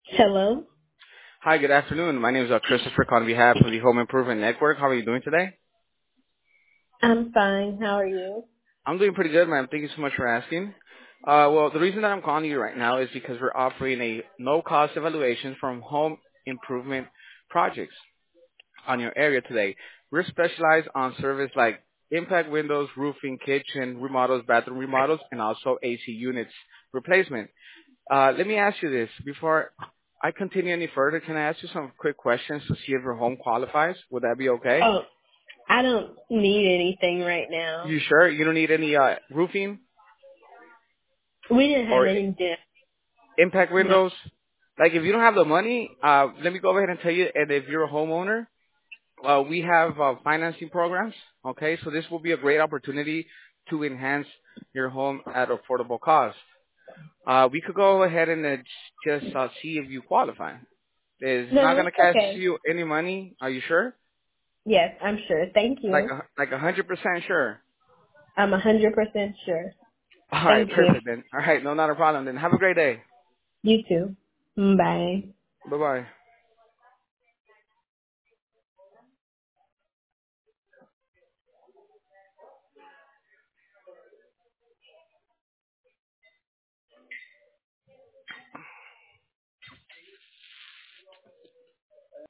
Hello. Hi, good afternoon. My name is Christopher on behalf of the Home Improvement Network. How are you doing today? I'm fine. How are you? I'm doing pretty good, ma'am. Thank you so much for asking. Well, the reason that I'm calling you right now is because we're offering a no-cost evaluation from home improvement projects on your area today. We're specialized on service like impact windows, roofing, kitchen remodels, bathroom remodels, and also AC units replacement. Let me ask you this. Before I continue any further, can I ask you some quick questions to see if your home qualifies? Would that be okay? Oh, I don't need anything right now. You sure? You don't need any roofing We didn't have or any debt. impact No. windows? Like if you don't have the money, let me go ahead and tell you, and if you're a homeowner, we have financing programs, okay? So this will be a great opportunity to enhance your home at affordable cost. We could go ahead and just see if you qualify. It's not No, going to it's cost okay. you any money. Are you sure? Yes, I'm sure. Thank you. Like 100% sure. I'm 100% sure. All right, Thank you. perfect then. All right, no, not a problem then. Have a great day. You too. Bye. Bye-bye.